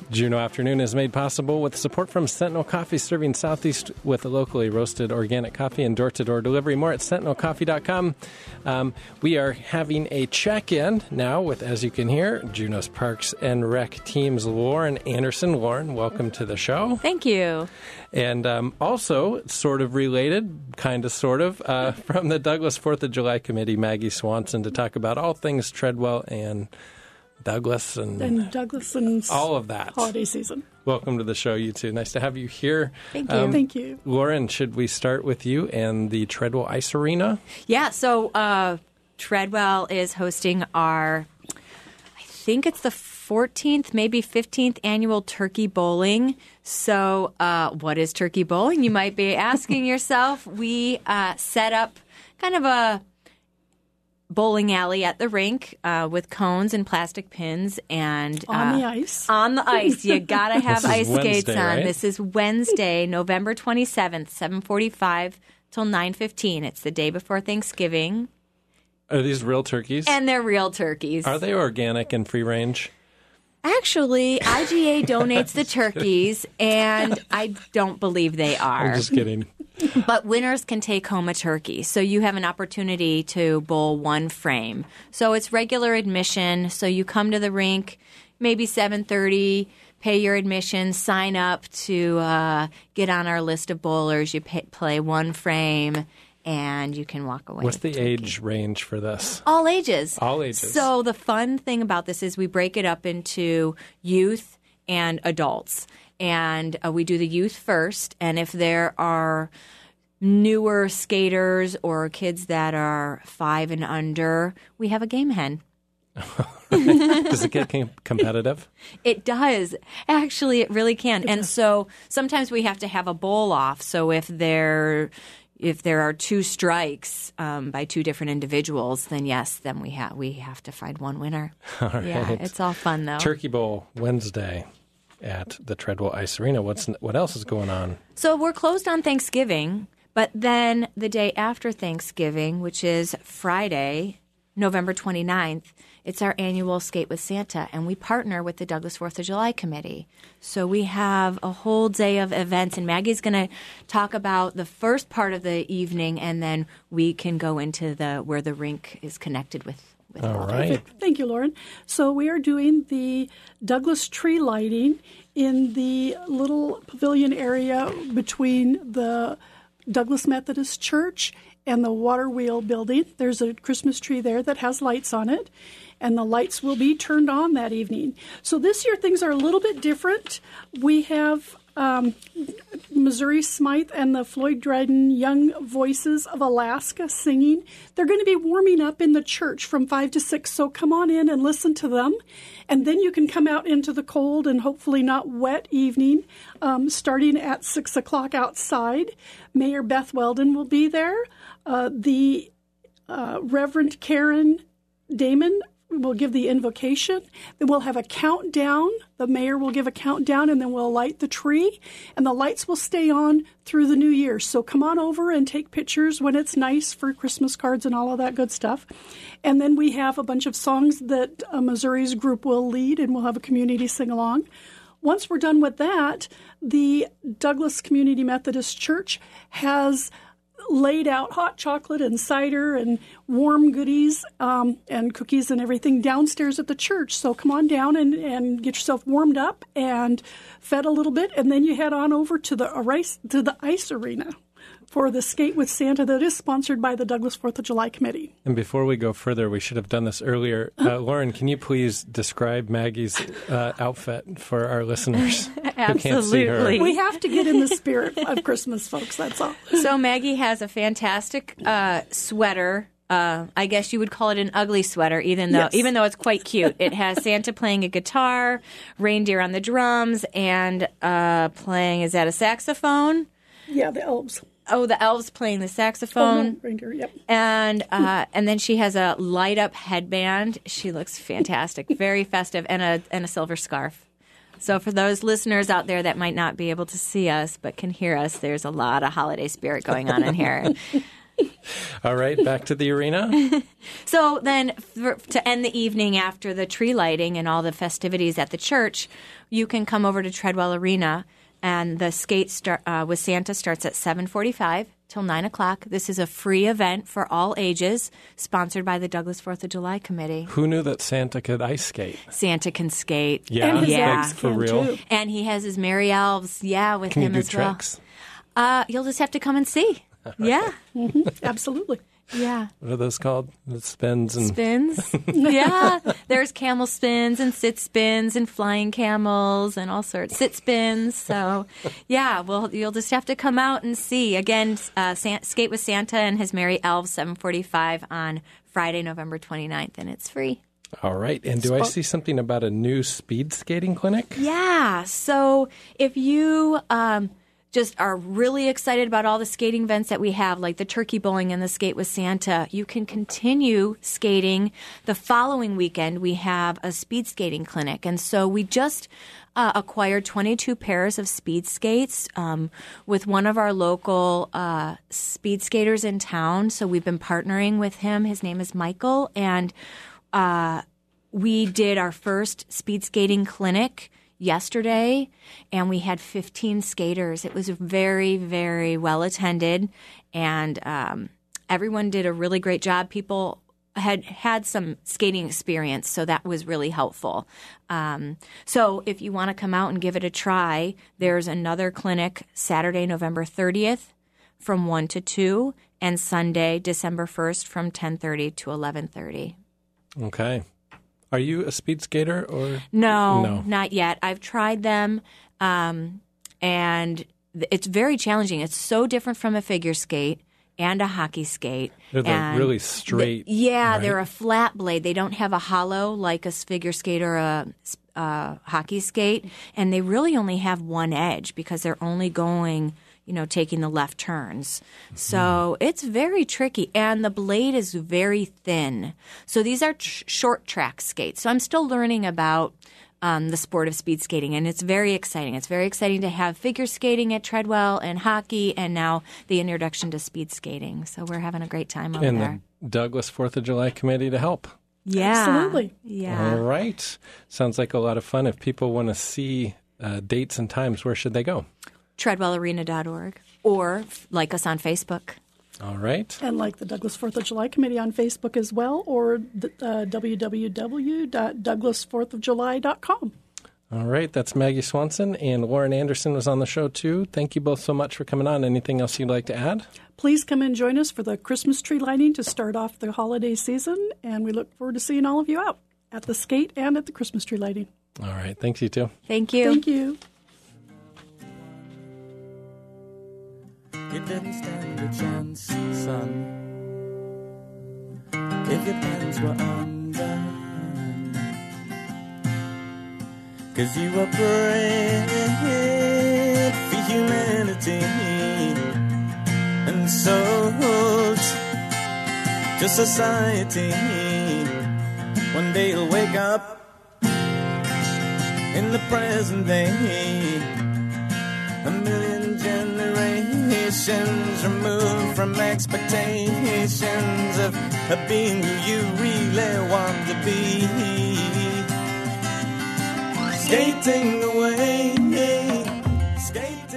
Juneau Afternoon is made possible with support from Sentinel Coffee, serving Southeast with locally roasted organic coffee and door-to-door delivery. More at sentinelcoffee.com. We are having a check-in now with, as you can hear, Juneau's Parks and Rec team's Lauren Anderson. Lauren, welcome to the show. Thank you. And also, sort of related, kind of sort of, from the Douglas 4th of July Committee, Maggie Swanson, to talk about all things Treadwell and Douglas and all of that holiday season. Welcome to the show, you two. Nice to have you here. Thank you. Thank you. Lauren, should we start with you and the Treadwell Ice Arena? Yeah, so Treadwell is hosting our, I think it's the 14th, maybe 15th annual Turkey Bowling. So what is Turkey Bowling? You might be asking yourself. We set up kind of a bowling alley at the rink with cones and plastic pins and on the ice. On the ice, you gotta have ice Wednesday, skates on. right? This is Wednesday, November 27th, 7:45 till 9:15. It's the day before Thanksgiving, Are these real turkeys? and they're real turkeys. Are they organic and free range? Actually, IGA donates the turkeys, and I don't believe they are. I'm just kidding. But winners can take home a turkey. So you have an opportunity to bowl one frame. So it's regular admission. So you come to the rink, maybe 7:30, pay your admission, sign up to get on our list of bowlers. You play one frame, and you can walk away. What's with the age range for this? All ages. All ages. So the fun thing about this is we break it up into youth and adults. And we do the youth first. And if there are newer skaters or kids that are 5 and under, we have a game hen. Does it get competitive? It does. Actually, it really can. And so sometimes we have to have a bowl off. So if there are 2 strikes by 2 different individuals, then yes, then we have to find one winner. All right. Yeah, it's all fun though. Turkey Bowl Wednesday at the Treadwell Ice Arena. What else is going on? So we're closed on Thanksgiving, but then the day after Thanksgiving, which is Friday, November 29th, it's our annual Skate with Santa, and we partner with the Douglas 4th of July Committee. So we have a whole day of events, and Maggie's going to talk about the first part of the evening, and then we can go into where the rink is connected with All right. Thank you, Lauren. So we are doing the Douglas tree lighting in the little pavilion area between the Douglas Methodist Church and the Water Wheel building. There's a Christmas tree there that has lights on it, and the lights will be turned on that evening. So this year things are a little bit different. We have Missouri Smythe and the Floyd Dryden Young Voices of Alaska singing. They're going to be warming up in the church from 5 to 6, so come on in and listen to them. And then you can come out into the cold and hopefully not wet evening, starting at 6 o'clock outside. Mayor Beth Weldon will be there. The Reverend Karen Damon will give the invocation. Then we'll have a countdown. The mayor will give a countdown, and then we'll light the tree. And the lights will stay on through the new year. So come on over and take pictures when it's nice for Christmas cards and all of that good stuff. And then we have a bunch of songs that Missouri's group will lead, and we'll have a community sing-along. Once we're done with that, the Douglas Community Methodist Church has laid out hot chocolate and cider and warm goodies and cookies and everything downstairs at the church. So come on down and get yourself warmed up and fed a little bit, and then you head on over to the ice arena for the Skate with Santa that is sponsored by the Douglas 4th of July Committee. And before we go further, we should have done this earlier. Lauren, can you please describe Maggie's outfit for our listeners who can't see her? Absolutely. We have to get in the spirit of Christmas, folks, that's all. So Maggie has a fantastic sweater. I guess you would call it an ugly sweater, even though it's quite cute. It has Santa playing a guitar, reindeer on the drums, and playing, is that a saxophone? Yeah, the elves. Oh, the elves playing the saxophone. Oh, no, reindeer, yep. And then she has a light-up headband. She looks fantastic, very festive, and a silver scarf. So for those listeners out there that might not be able to see us but can hear us, there's a lot of holiday spirit going on in here. All right, back to the arena. So then to end the evening after the tree lighting and all the festivities at the church, you can come over to Treadwell Arena, and the skate with Santa starts at 7:45 till 9 o'clock. This is a free event for all ages, sponsored by the Douglas 4th of July Committee. Who knew that Santa could ice skate? Santa can skate. Yeah, and his yeah. legs For can real? too. And he has his merry elves, with Can you him do as tricks? well. You'll just have to come and see. Yeah. Absolutely. Yeah. What are those called? The spins and Spins? Yeah. There's camel spins and sit spins and flying camels and all sorts. Sit spins. So, yeah, well, you'll just have to come out and see. Again, Skate with Santa and his Merry Elves, 7:45 on Friday, November 29th, and it's free. All right. And do I see something about a new speed skating clinic? Yeah. So if you just are really excited about all the skating events that we have, like the turkey bowling and the Skate with Santa, you can continue skating. The following weekend, we have a speed skating clinic. And so we just acquired 22 pairs of speed skates with one of our local speed skaters in town. So we've been partnering with him. His name is Michael. And we did our first speed skating clinic yesterday, and we had 15 skaters. It was very, very well attended, and everyone did a really great job. People had some skating experience, so that was really helpful. So if you want to come out and give it a try, there's another clinic Saturday, November 30th from 1 to 2, and Sunday, December 1st from 10:30 to 11:30. Okay. Are you a speed skater or? No, not yet. I've tried them, and it's very challenging. It's so different from a figure skate and a hockey skate. They're like really straight. Yeah, right? they're a flat blade. They don't have a hollow like a figure skate or a hockey skate, and they really only have one edge because they're only going, taking the left turns. So it's very tricky, and the blade is very thin. So these are short track skates. So I'm still learning about the sport of speed skating, and it's very exciting. It's very exciting to have figure skating at Treadwell and hockey, and now the introduction to speed skating. So we're having a great time over and there. the Douglas 4th of July Committee to help. Yeah. Absolutely. Yeah. All right. Sounds like a lot of fun. If people want to see dates and times, where should they go? TreadwellArena.org, or like us on Facebook. All right. And like the Douglas 4th of July Committee on Facebook as well, or www.douglas4thofjuly.com. All right. That's Maggie Swanson, and Lauren Anderson was on the show too. Thank you both so much for coming on. Anything else you'd like to add? Please come and join us for the Christmas tree lighting to start off the holiday season, and we look forward to seeing all of you out at the skate and at the Christmas tree lighting. All right. Thanks, you two. Thank you. Thank you. You didn't stand a chance, son, if your plans were undone, 'cause you were bred for humanity and sold to society. One day you'll wake up in the present day, a million generations removed from expectations of being who you really want to be. Skating away, skating